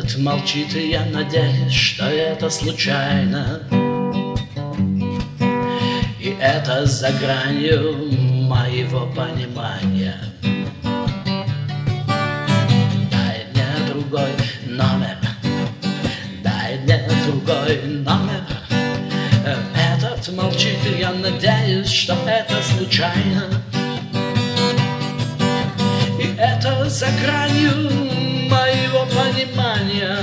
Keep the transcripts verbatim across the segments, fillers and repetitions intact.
Этот молчит, и я надеюсь, что это случайно. И это за гранью моего понимания. Дай мне другой номер, дай мне другой номер. Этот молчит, и я надеюсь, что это случайно. И это за гранью моего понимания.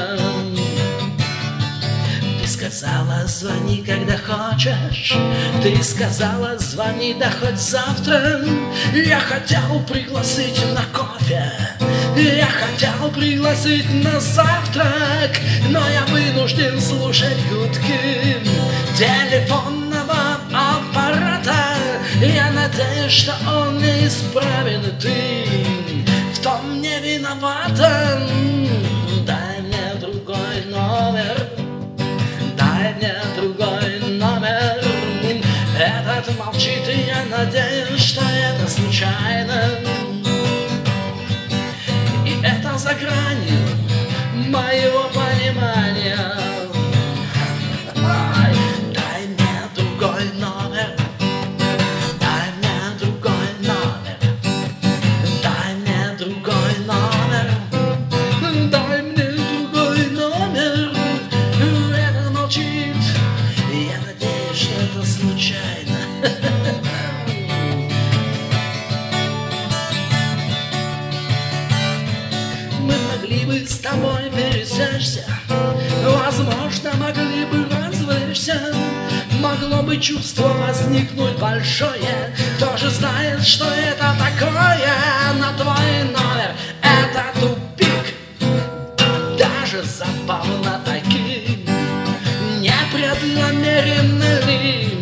Ты сказала, звони, когда хочешь. Ты сказала, звони, да хоть завтра. Я хотел пригласить на кофе, я хотел пригласить на завтрак, но я вынужден слушать гудки телефонного аппарата. Я надеюсь, что он неисправен, и ты в том не виновата. Дай мне другой номер, дай мне другой номер. Этот молчит, и я надеюсь, что это случайно. И это за гранью моего понимания. Дай мне другой номер, дай мне другой номер, дай мне другой номер, дай мне другой номер. Это молчит, и я надеюсь, что это случайно. Мы могли бы с тобой пересечься, возможно, могли бы развлечься. Могло бы чувство возникнуть большое. Кто же знает, что это такое? На твой номер это тупик. Даже забавно таким. Непреднамеренно ли?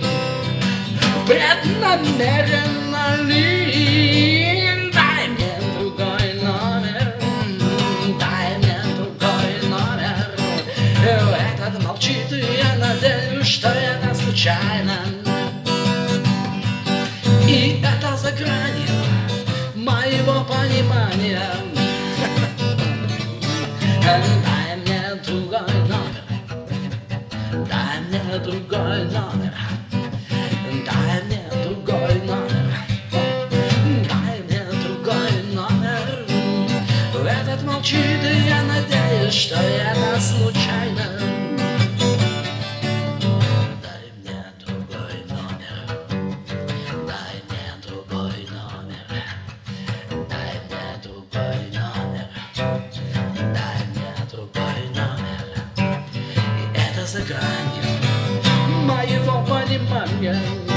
Преднамеренно ли? Дай мне другой номер, дай мне другой номер. Этот молчит, и я надеюсь, что это случайно. И это за гранью моего понимания. Дай мне другой номер, дай мне другой номер, дай мне другой номер, дай мне другой номер. Этот молчит, и я надеюсь, что это случайно. Дай мне другой номер, дай мне другой номер, дай мне другой номер, дай мне другой номер. И это за гранью моего понимания.